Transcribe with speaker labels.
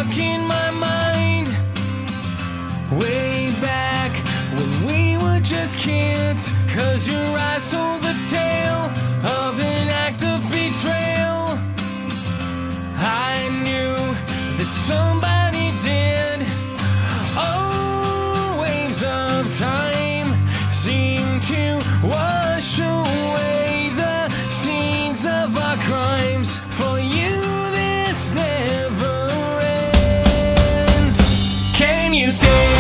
Speaker 1: stuck in my mind. Way back when we were just kids, 'cause your eyes told the tale of an act of betrayal. I knew that somebody did. Oh, waves of time seem to wash away the seeds of our crimes. For you, this never ends. Can you stay?